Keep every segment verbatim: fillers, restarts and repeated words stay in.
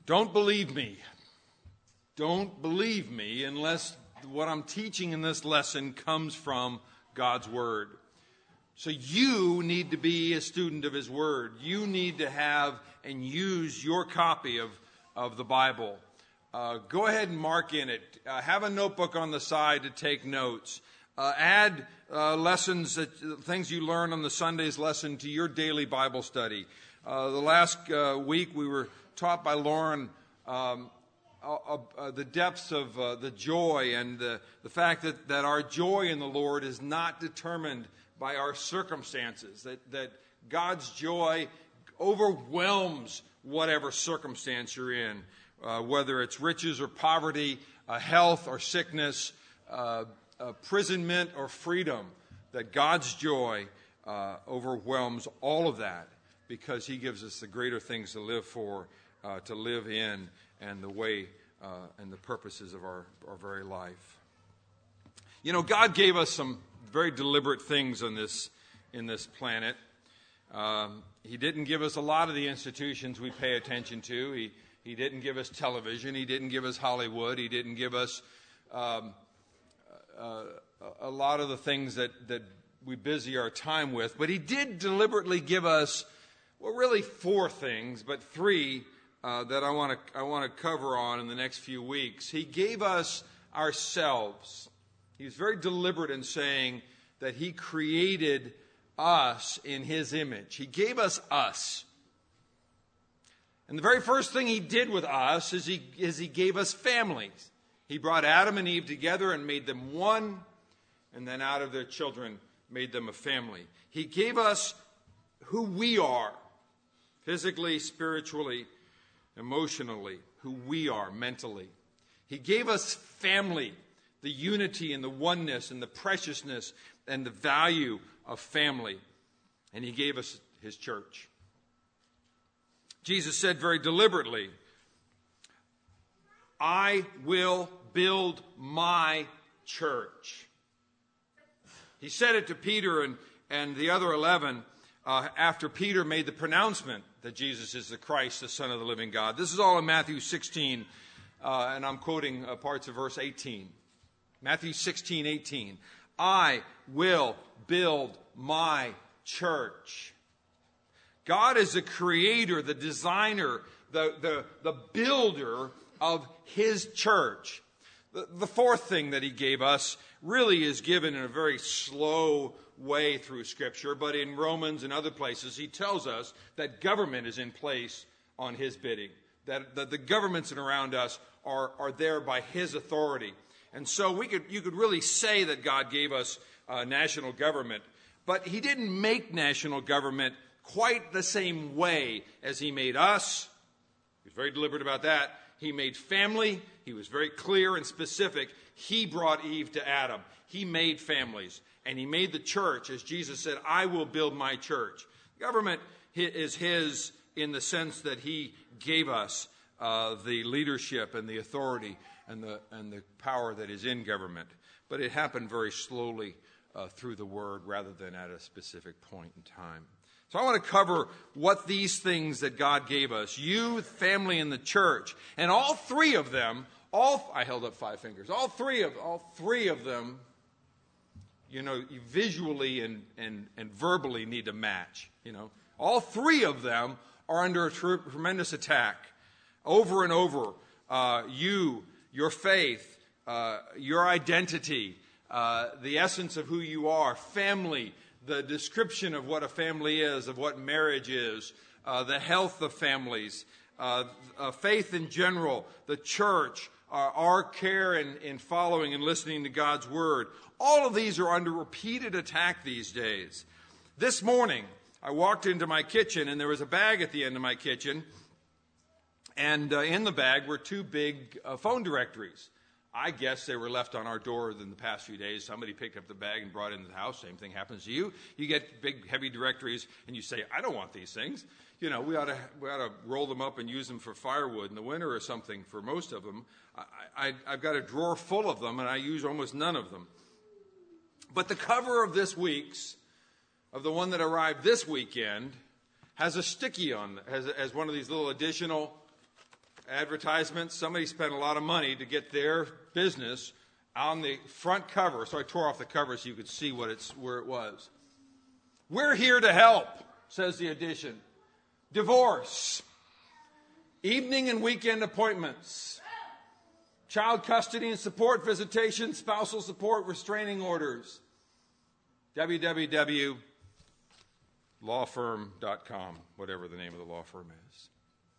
Don't believe me. Don't believe me unless what I'm teaching in this lesson comes from God's Word. So you need to be a student of His Word. You need to have and use your copy of, of the Bible. Uh, go ahead and mark in it. Uh, have a notebook on the side to take notes. Uh, add uh, lessons, that, things you learn on the Sunday's lesson to your daily Bible study. Uh, the last uh, week we were taught by Lauren um, uh, uh, the depths of uh, the joy and the, the fact that, that our joy in the Lord is not determined by our circumstances, that, that God's joy overwhelms whatever circumstance you're in, uh, whether it's riches or poverty, uh, health or sickness, uh, imprisonment or freedom, that God's joy uh, overwhelms all of that because He gives us the greater things to live for, uh, to live in, and the way uh, and the purposes of our, our very life. You know, God gave us some very deliberate things on this in this planet. Um, he didn't give us a lot of the institutions we pay attention to. He he didn't give us television. He didn't give us Hollywood. He didn't give us um, uh, a lot of the things that, that we busy our time with. But He did deliberately give us, well, really four things, but three uh, that I want to I want to cover on in the next few weeks. He gave us ourselves. He was very deliberate in saying that He created us in His image. He gave us us. And the very first thing He did with us is He, is he gave us families. He brought Adam and Eve together and made them one, and then out of their children made them a family. He gave us who we are, physically, spiritually, emotionally, who we are mentally. He gave us family, the unity and the oneness and the preciousness and the value of family. And He gave us His church. Jesus said very deliberately, I will build my church. He said it to Peter and, and the other eleven uh, after Peter made the pronouncement that Jesus is the Christ, the Son of the living God. This is all in Matthew sixteen, uh, and I'm quoting uh, parts of verse eighteen. Matthew sixteen, eighteen. I will build my church. God is the creator, the designer, the, the, the builder of His church. The, the fourth thing that He gave us really is given in a very slow way through Scripture, but in Romans and other places, He tells us that government is in place on His bidding, that, that the governments around us are, are there by His authority. And so we could, you could really say that God gave us uh, national government, but He didn't make national government quite the same way as He made us. He was very deliberate about that. He made family. He was very clear and specific. He brought Eve to Adam. He made families. And He made the church, as Jesus said, I will build my church. Government is His in the sense that He gave us uh, the leadership and the authority and the and the power that is in government. But it happened very slowly uh, through the Word rather than at a specific point in time. So I want to cover what these things that God gave us, youth, family, and the church, and all three of them, all I held up five fingers, all three of all three of them, you know, you visually and, and, and verbally need to match. You know, all three of them are under a tr- tremendous attack over and over. Uh, you, your faith, uh, your identity, uh, the essence of who you are, family, the description of what a family is, of what marriage is, uh, the health of families, uh, uh, faith in general, the church, uh, our care in, in following and listening to God's Word. All of these are under repeated attack these days. This morning, I walked into my kitchen, and there was a bag at the end of my kitchen, and uh, in the bag were two big uh, phone directories. I guess they were left on our door in the past few days. Somebody picked up the bag and brought it into the house. Same thing happens to you. You get big, heavy directories, and you say, I don't want these things. You know, we ought to we ought to roll them up and use them for firewood in the winter or something for most of them. I, I, I've got a drawer full of them, and I use almost none of them. But the cover of this week's, of the one that arrived this weekend, has a sticky on, has, has one of these little additional advertisements. Somebody spent a lot of money to get their business on the front cover. So I tore off the cover so you could see what it's where it was. We're here to help, says the edition. Divorce, evening and weekend appointments, child custody and support, visitation, spousal support, restraining orders. w w w dot law firm dot com, whatever the name of the law firm is.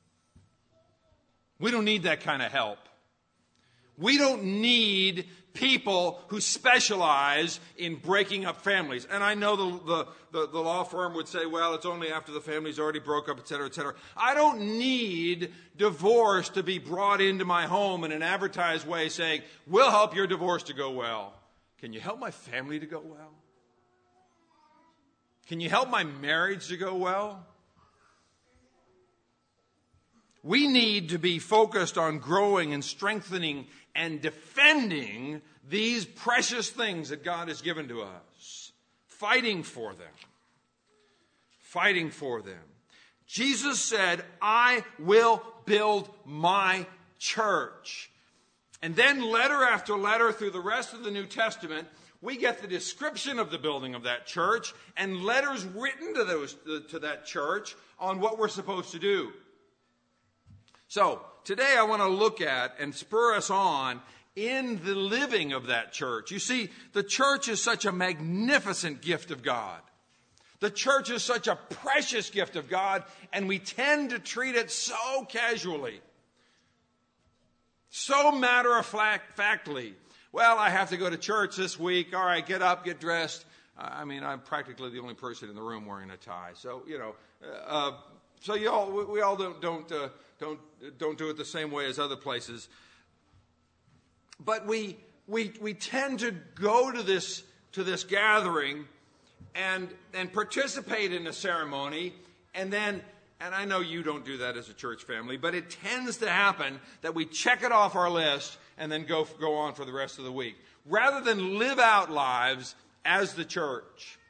We don't need that kind of help. We don't need people who specialize in breaking up families. And I know the, the, the, the law firm would say, well, it's only after the family's already broke up, et cetera, et cetera. I don't need divorce to be brought into my home in an advertised way saying, we'll help your divorce to go well. Can you help my family to go well? Can you help my marriage to go well? We need to be focused on growing and strengthening and defending these precious things that God has given to us. Fighting for them. Fighting for them. Jesus said, I will build my church. And then letter after letter through the rest of the New Testament, we get the description of the building of that church and letters written to those to that church on what we're supposed to do. So, today I want to look at and spur us on in the living of that church. You see, the church is such a magnificent gift of God. The church is such a precious gift of God, and we tend to treat it so casually, so matter-of-factly. Well, I have to go to church this week. All right, get up, get dressed. I mean, I'm practically the only person in the room wearing a tie. So, you know, uh, so you all, we all don't don't uh, don't don't do it the same way as other places. But we we we tend to go to this to this gathering and and participate in a ceremony, and then. And I know you don't do that as a church family, but it tends to happen that we check it off our list and then go, go on for the rest of the week, rather than live out lives as the church.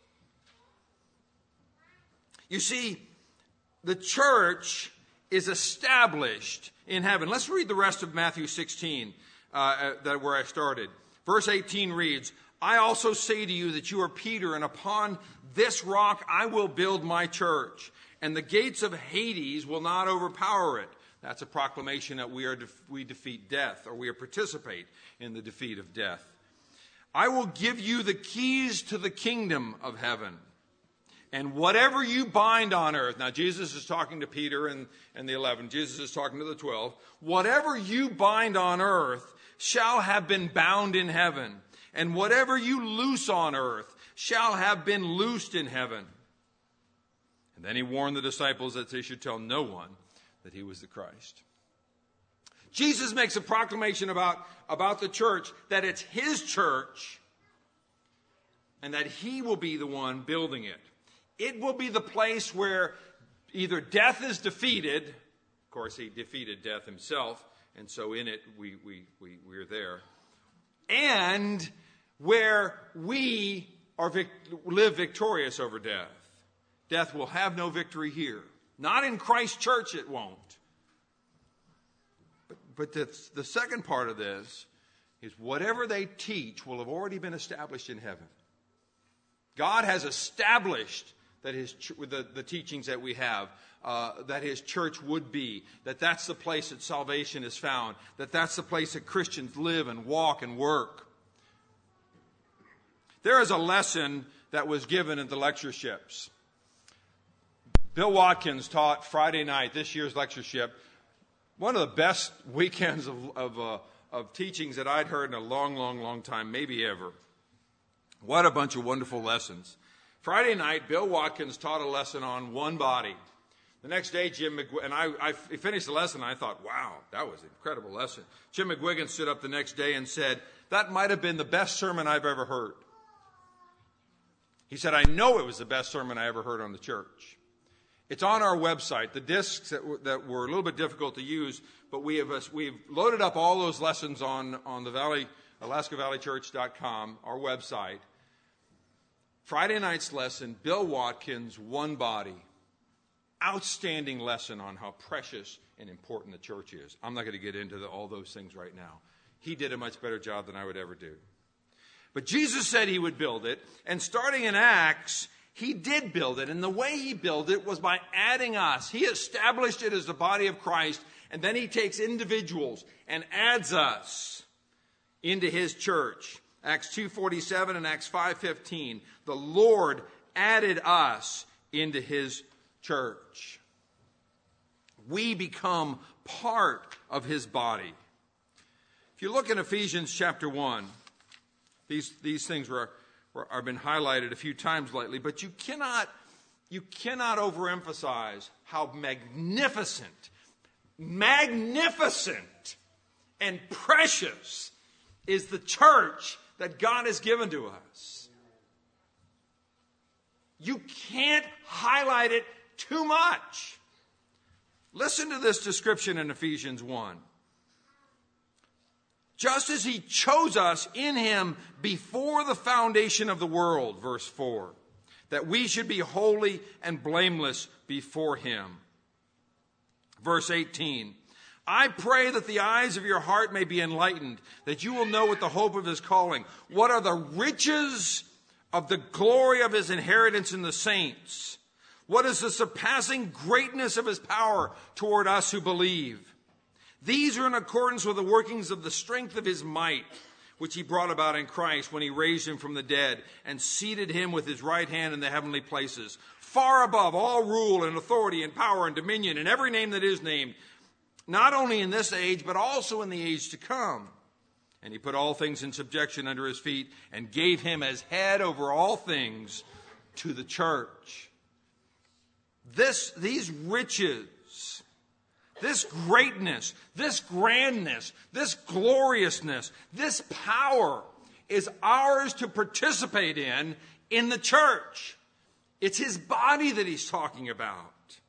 You see, the church is established in heaven. Let's read the rest of Matthew sixteen, uh, that where I started. Verse eighteen reads, I also say to you that you are Peter, and upon this rock I will build my church. And the gates of Hades will not overpower it. That's a proclamation that we are def- we defeat death, or we participate in the defeat of death. I will give you the keys to the kingdom of heaven. And whatever you bind on earth. Now, Jesus is talking to Peter and, and the eleven. Jesus is talking to the twelve. Whatever you bind on earth shall have been bound in heaven. And whatever you loose on earth shall have been loosed in heaven. And then he warned the disciples that they should tell no one that he was the Christ. Jesus makes a proclamation about, about the church, that it's his church, and that he will be the one building it. It will be the place where either death is defeated. Of course, he defeated death himself, and so in it we, we, we, we're there. And where we are vic- live victorious over death. Death will have no victory here. Not in Christ's church, it won't. But, but the, the second part of this is whatever they teach will have already been established in heaven. God has established that his the, the teachings that we have, uh, that his church would be, that that's the place that salvation is found, that that's the place that Christians live and walk and work. There is a lesson that was given in the lectureships. Bill Watkins taught Friday night, this year's lectureship, one of the best weekends of, of, uh, of teachings that I'd heard in a long, long, long time, maybe ever. What a bunch of wonderful lessons. Friday night, Bill Watkins taught a lesson on one body. The next day, Jim McGuigan, and I, I finished the lesson, and I thought, wow, that was an incredible lesson. Jim McGuigan stood up the next day and said, that might have been the best sermon I've ever heard. He said, I know it was the best sermon I ever heard on the church. It's on our website. The discs that were, that were a little bit difficult to use, but we have we've loaded up all those lessons on, on the Valley, Alaska Valley Church dot com, our website. Friday night's lesson, Bill Watkins, one body. outstanding lesson on how precious and important the church is. I'm not going to get into the, all those things right now. He did a much better job than I would ever do. But Jesus said he would build it, and starting in Acts, he did build it. And the way he built it was by adding us. He established it as the body of Christ, and then he takes individuals and adds us into his church. Acts two forty-seven and Acts five fifteen. The Lord added us into his church. We become part of his body. If you look in Ephesians chapter one, these, these things were, were, have been highlighted a few times lately, but you cannot, you cannot overemphasize how magnificent, magnificent and precious is the church that God has given to us. You can't highlight it too much. Listen to this description in Ephesians one. Just as he chose us in him before the foundation of the world, verse four, that we should be holy and blameless before him. Verse eighteen, I pray that the eyes of your heart may be enlightened, that you will know what the hope of his calling, what are the riches of the glory of his inheritance in the saints, what is the surpassing greatness of his power toward us who believe. These are in accordance with the workings of the strength of his might, which he brought about in Christ when he raised him from the dead and seated him with his right hand in the heavenly places, far above all rule and authority and power and dominion and every name that is named, not only in this age, but also in the age to come. And he put all things in subjection under his feet and gave him as head over all things to the church. This, these riches, this greatness, this grandness, this gloriousness, this power is ours to participate in in the church. It's his body that he's talking about.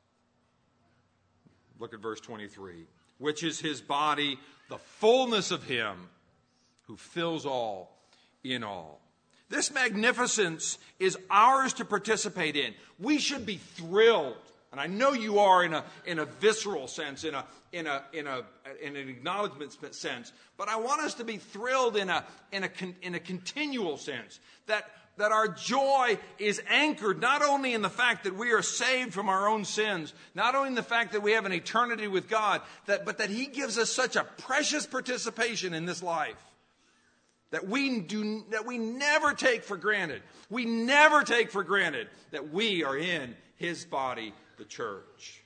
Look at verse twenty-three. Which is his body, the fullness of him who fills all in all. This magnificence is ours to participate in. We should be thrilled. And I know you are in a in a visceral sense, in a in a in a in an acknowledgement sense. But I want us to be thrilled in a in a in a continual sense. That that our joy is anchored not only in the fact that we are saved from our own sins, not only in the fact that we have an eternity with God, that but that he gives us such a precious participation in this life that we do that we never take for granted. We never take for granted that we are in his body, the church.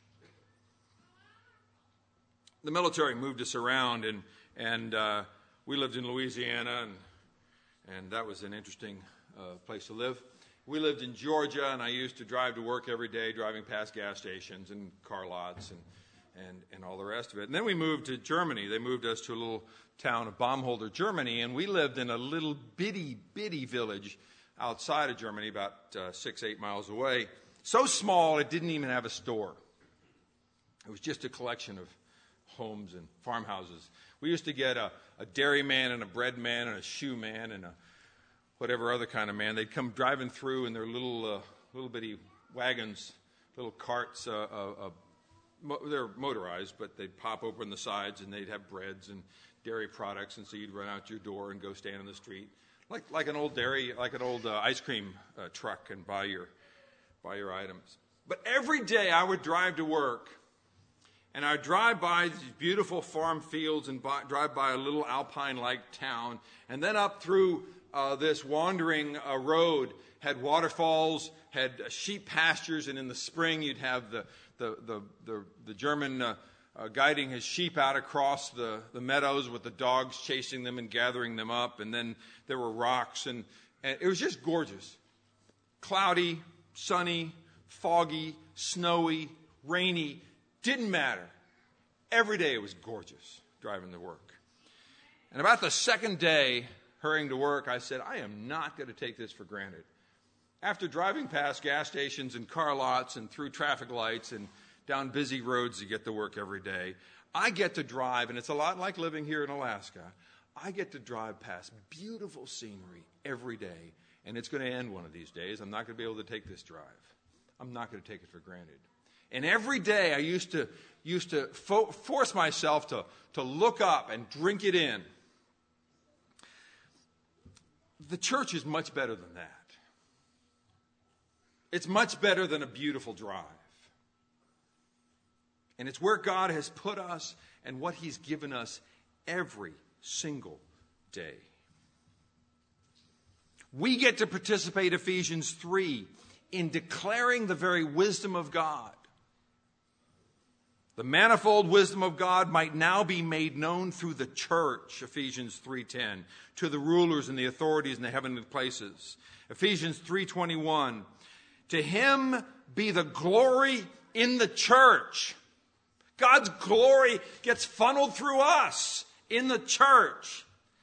The military moved us around, and and uh, we lived in Louisiana, and and that was an interesting uh, place to live. We lived in Georgia, and I used to drive to work every day, driving past gas stations and car lots and and and all the rest of it. And then we moved to Germany. They moved us to a little town of Baumholder, Germany, and we lived in a little bitty bitty village outside of Germany, about uh, six eight miles away. So small, it didn't even have a store. It was just a collection of homes and farmhouses. We used to get a, a dairy man and a bread man and a shoe man and a whatever other kind of man. They'd come driving through in their little uh, little bitty wagons, little carts. Uh, uh, uh, mo- they're motorized, but they'd pop open the sides and they'd have breads and dairy products. And so you'd run out your door and go stand on the street, like like an old dairy, like an old uh, ice cream uh, truck, and buy your buy your items. But every day I would drive to work, and I'd drive by these beautiful farm fields and by, drive by a little alpine-like town, and then up through uh, this wandering uh, road had waterfalls, had uh, sheep pastures, and in the spring you'd have the the the the, the German uh, uh, guiding his sheep out across the, the meadows with the dogs chasing them and gathering them up, and then there were rocks, and, and it was just gorgeous. Cloudy, sunny, foggy, snowy, rainy, didn't matter. Every day it was gorgeous driving to work. And about the second day, hurrying to work, I said, I am not going to take this for granted. After driving past gas stations and car lots and through traffic lights and down busy roads to get to work every day, I get to drive, and it's a lot like living here in Alaska, I get to drive past beautiful scenery every day, and it's going to end one of these days. I'm not going to be able to take this drive. I'm not going to take it for granted. And every day I used to used to fo- force myself to, to look up and drink it in. The church is much better than that. It's much better than a beautiful drive. And it's where God has put us and what he's given us every single day. We get to participate, Ephesians three, in declaring the very wisdom of God. The manifold wisdom of God might now be made known through the church, Ephesians three ten, to the rulers and the authorities in the heavenly places. Ephesians three twenty-one, to him be the glory in the church. God's glory gets funneled through us in the church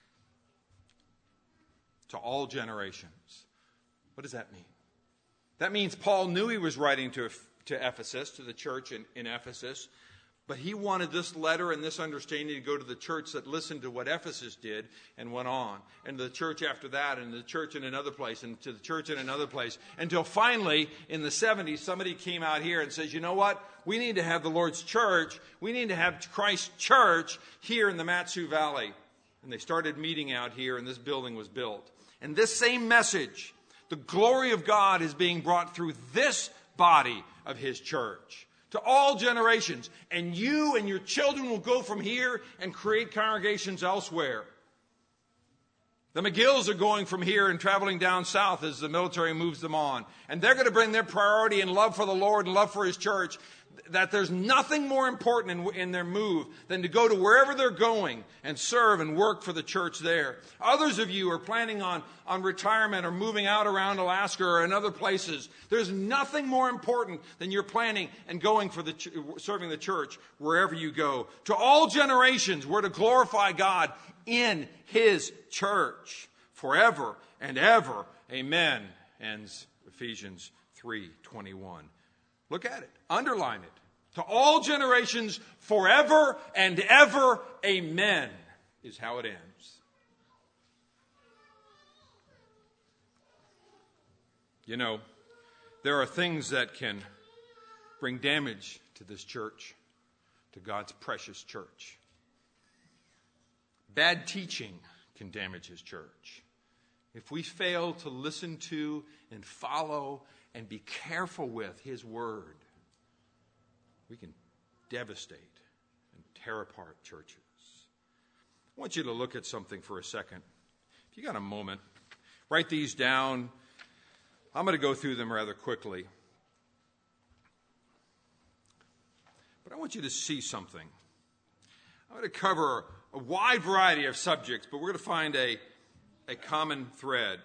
to all generations. What does that mean? That means Paul knew he was writing to, to Ephesus, to the church in, in Ephesus, but he wanted this letter and this understanding to go to the church that listened to what Ephesus did and went on, and the church after that, and the church in another place, and to the church in another place, until finally, in the seventies, somebody came out here and says, you know what? We need to have the Lord's church. We need to have Christ's church here in the Mat-Su Valley. And they started meeting out here, and this building was built. And this same message, the glory of God, is being brought through this body of his church to all generations. And you and your children will go from here and create congregations elsewhere. The McGills are going from here and traveling down south as the military moves them on. And they're going to bring their priority and love for the Lord and love for his church, that there's nothing more important in, in their move than to go to wherever they're going and serve and work for the church there. Others of you are planning on, on retirement or moving out around Alaska or in other places. There's nothing more important than you're planning and going for the ch- serving the church wherever you go. To all generations, we're to glorify God in his church forever and ever. Amen. Ends Ephesians three twenty-one. Look at it. Underline it. To all generations, forever and ever, amen, is how it ends. You know, there are things that can bring damage to this church, to God's precious church. Bad teaching can damage his church. If we fail to listen to and follow and be careful with his word, we can devastate and tear apart churches. I want you to look at something for a second. If you got a moment, write these down. I'm going to go through them rather quickly. But I want you to see something. I'm going to cover a wide variety of subjects, but we're going to find a, a common thread.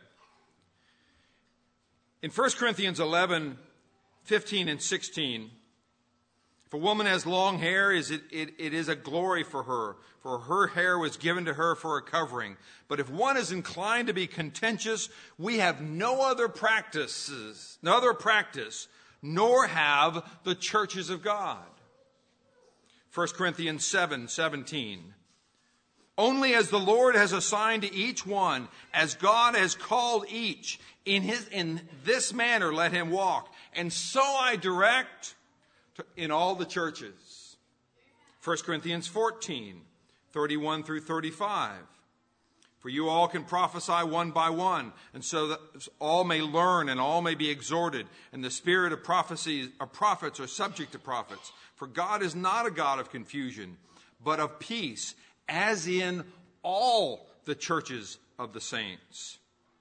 In First Corinthians eleven, fifteen and sixteen, if a woman has long hair, is it, it, it is a glory for her, for her hair was given to her for a covering. But if one is inclined to be contentious, we have no other practices, no other practice, nor have the churches of God. First Corinthians seven, seventeen. Only as the Lord has assigned to each one, as God has called each, in his in this manner let him walk. And so I direct to, in all the churches. First Corinthians fourteen, thirty-one through thirty-five. For you all can prophesy one by one, and so that all may learn and all may be exhorted. And the spirit of prophecy of prophets are subject to prophets. For God is not a God of confusion, but of peace, as in all the churches of the saints.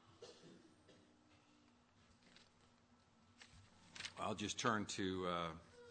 I'll just turn to, uh,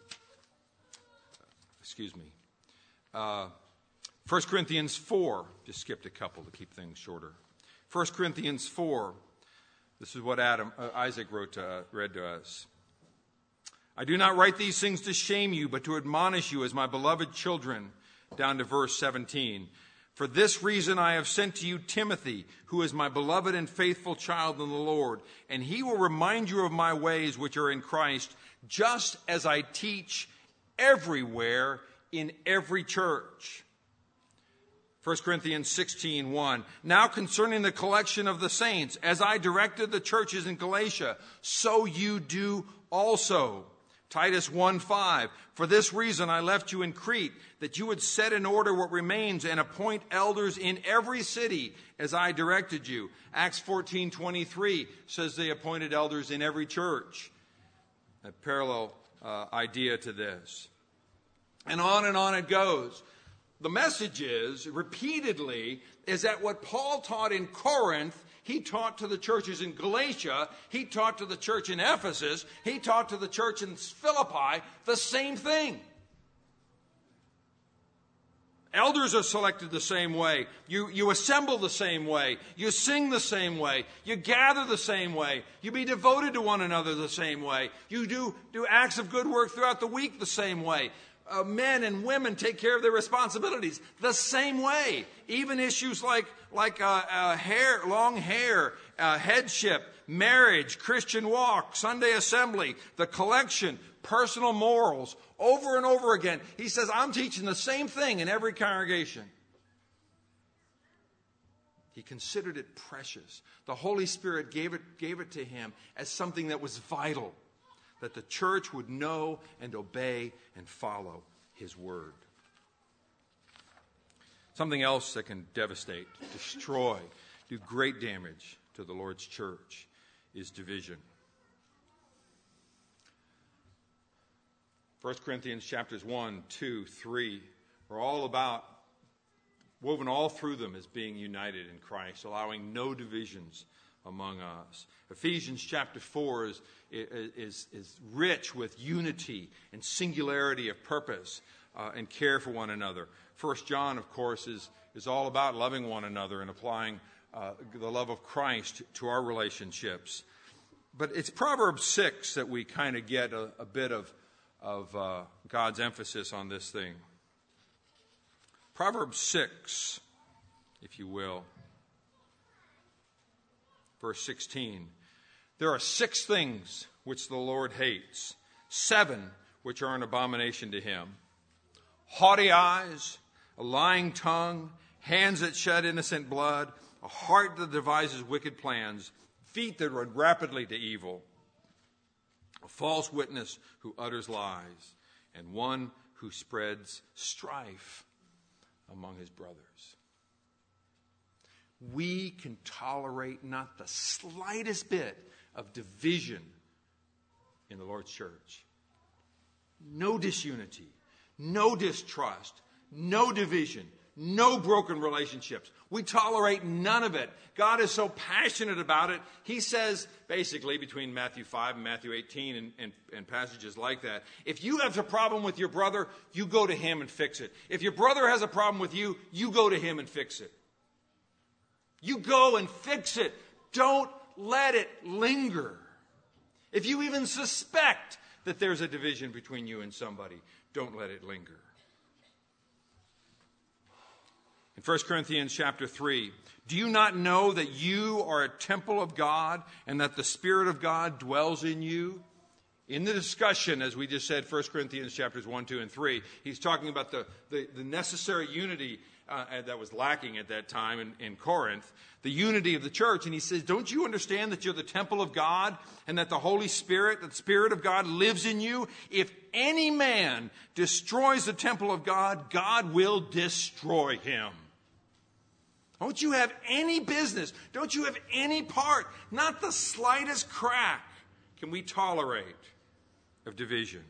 excuse me, uh, First Corinthians four. Just skipped a couple to keep things shorter. First Corinthians four. This is what Adam, uh, Isaac wrote to, uh, read to us. I do not write these things to shame you, but to admonish you as my beloved children. Down to verse seventeen. For this reason I have sent to you Timothy, who is my beloved and faithful child in the Lord, and he will remind you of my ways which are in Christ, just as I teach everywhere in every church. First Corinthians sixteen, one. Now concerning the collection of the saints, as I directed the churches in Galatia, so you do also. Titus one five, for this reason I left you in Crete, that you would set in order what remains and appoint elders in every city as I directed you. Acts fourteen twenty-three says they appointed elders in every church. A parallel uh, idea to this. And on and on it goes. The message is, repeatedly, is that what Paul taught in Corinth, he taught to the churches in Galatia, he taught to the church in Ephesus, he taught to the church in Philippi the same thing. Elders are selected the same way. You, you assemble the same way. You sing the same way. You gather the same way. You be devoted to one another the same way. You do, do acts of good work throughout the week the same way. Uh, men and women take care of their responsibilities the same way. Even issues like like uh, uh, hair, long hair, uh, headship, marriage, Christian walk, Sunday assembly, the collection, personal morals, over and over again. He says, I'm teaching the same thing in every congregation. He considered it precious. The Holy Spirit gave it, gave it to him as something that was vital, that the church would know and obey and follow his word. Something else that can devastate, destroy, do great damage to the Lord's church is division. First Corinthians chapters one, two, three are all about, woven all through them as being united in Christ, allowing no divisions among us. Ephesians chapter four is, is, is rich with unity and singularity of purpose uh, and care for one another. First John, of course, is, is all about loving one another and applying uh, the love of Christ to our relationships. But it's Proverbs six that we kind of get a, a bit of, of uh, God's emphasis on this thing. Proverbs six, if you will. Verse sixteen, there are six things which the Lord hates, seven which are an abomination to him. Haughty eyes, a lying tongue, hands that shed innocent blood, a heart that devises wicked plans, feet that run rapidly to evil, a false witness who utters lies, and one who spreads strife among his brothers. We can tolerate not the slightest bit of division in the Lord's church. No disunity, no distrust, no division, no broken relationships. We tolerate none of it. God is so passionate about it. He says, basically, between Matthew five and Matthew eighteen and, and, and passages like that, if you have a problem with your brother, you go to him and fix it. If your brother has a problem with you, you go to him and fix it. You go and fix it. Don't let it linger. If you even suspect that there's a division between you and somebody, don't let it linger. In First Corinthians chapter three, do you not know that you are a temple of God and that the Spirit of God dwells in you? In the discussion, as we just said, First Corinthians chapters one, two, and three, he's talking about the, the, the necessary unity uh, that was lacking at that time in, in Corinth, the unity of the church. And he says, don't you understand that you're the temple of God and that the Holy Spirit, the Spirit of God lives in you? If any man destroys the temple of God, God will destroy him. Don't you have any business, don't you have any part, not the slightest crack can we tolerate of division.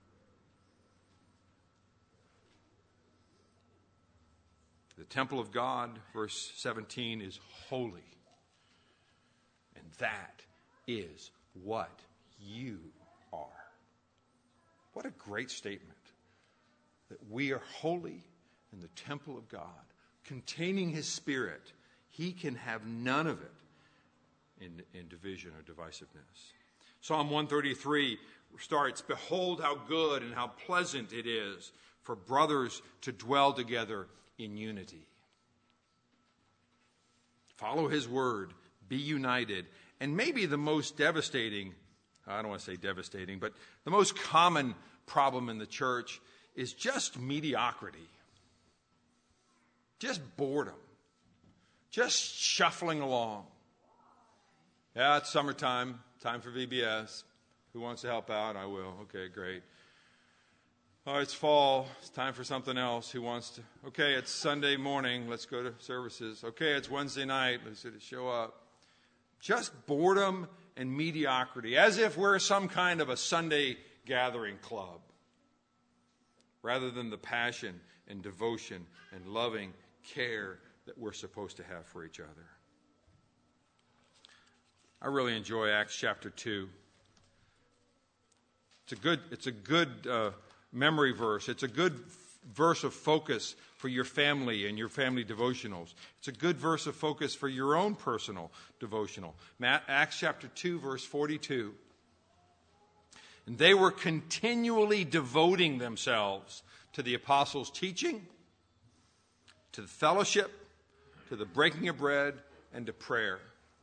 The temple of God, verse seventeen, is holy. And that is what you are. What a great statement. That we are holy in the temple of God, containing his Spirit. He can have none of it in, in division or divisiveness. Psalm one thirty-three starts, behold how good and how pleasant it is for brothers to dwell together in unity. Follow his word, be united, and maybe the most devastating, I don't want to say devastating, but the most common problem in the church is just mediocrity. Just boredom. Just shuffling along. Yeah, it's summertime, time for V B S. Who wants to help out? I will. Okay, great. Oh, it's fall. It's time for something else. Who wants to? Okay, it's Sunday morning. Let's go to services. Okay, it's Wednesday night. Let's show up. Just boredom and mediocrity, as if we're some kind of a Sunday gathering club, rather than the passion and devotion and loving care that we're supposed to have for each other. I really enjoy Acts chapter two. It's a good, it's a good uh, memory verse. It's a good f- verse of focus for your family and your family devotionals. It's a good verse of focus for your own personal devotional. Acts chapter two, verse forty-two. And they were continually devoting themselves to the apostles' teaching, to the fellowship, to the breaking of bread, and to prayer.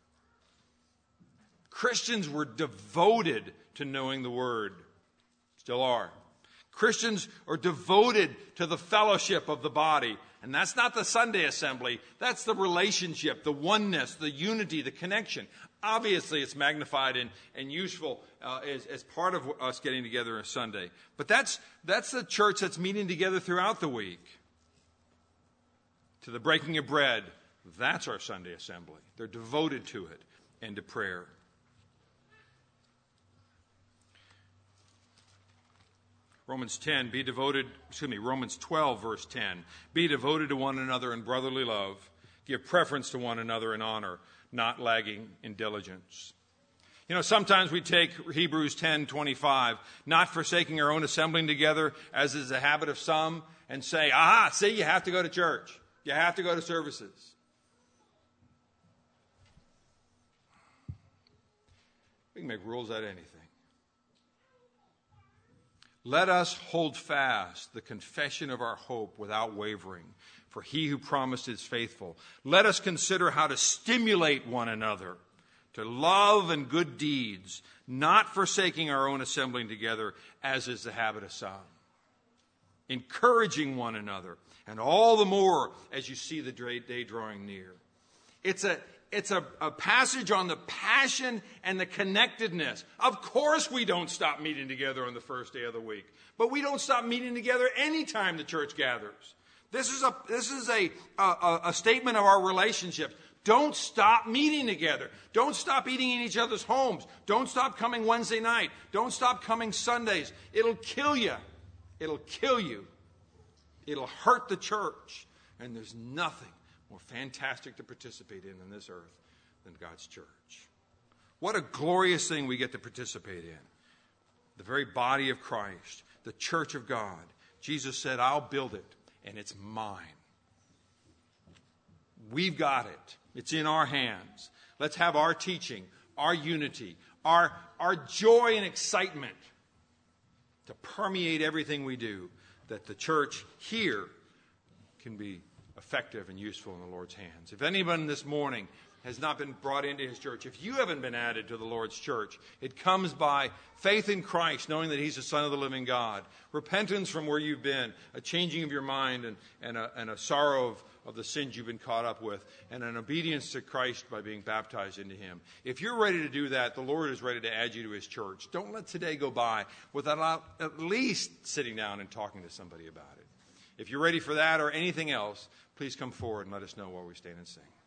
Christians were devoted to knowing the Word. Still are. Christians are devoted to the fellowship of the body. And that's not the Sunday assembly. That's the relationship, the oneness, the unity, the connection. Obviously, it's magnified and, and useful uh, as, as part of us getting together on Sunday. But that's, that's the church that's meeting together throughout the week. To the breaking of bread, that's our Sunday assembly. They're devoted to it and to prayer. Romans ten, be devoted, excuse me, Romans twelve, verse ten. Be devoted to one another in brotherly love. Give preference to one another in honor, not lagging in diligence. You know, sometimes we take Hebrews ten twenty-five, not forsaking our own assembling together, as is the habit of some, and say, aha, see, you have to go to church. You have to go to services. We can make rules out of anything. Let us hold fast the confession of our hope without wavering, for he who promised is faithful. Let us consider how to stimulate one another to love and good deeds, not forsaking our own assembling together, as is the habit of some. Encouraging one another, and all the more as you see the day drawing near. It's a It's a, a passage on the passion and the connectedness. Of course we don't stop meeting together on the first day of the week. But we don't stop meeting together anytime the church gathers. This is a, this is a, a, a statement of our relationship. Don't stop meeting together. Don't stop eating in each other's homes. Don't stop coming Wednesday night. Don't stop coming Sundays. It'll kill you. It'll kill you. It'll hurt the church. And there's nothing more fantastic to participate in in this earth than God's church. What a glorious thing we get to participate in. The very body of Christ, the church of God. Jesus said, I'll build it, and it's mine. We've got it. It's in our hands. Let's have our teaching, our unity, our, our joy and excitement to permeate everything we do, that the church here can be effective and useful in the Lord's hands. If anyone this morning has not been brought into his church, if you haven't been added to the Lord's church, it comes by faith in Christ, knowing that he's the Son of the living God, repentance from where you've been, a changing of your mind and, and, a, and a sorrow of, of the sins you've been caught up with, and an obedience to Christ by being baptized into him. If you're ready to do that, the Lord is ready to add you to his church. Don't let today go by without at least sitting down and talking to somebody about it. If you're ready for that or anything else, please come forward and let us know while we stand and sing.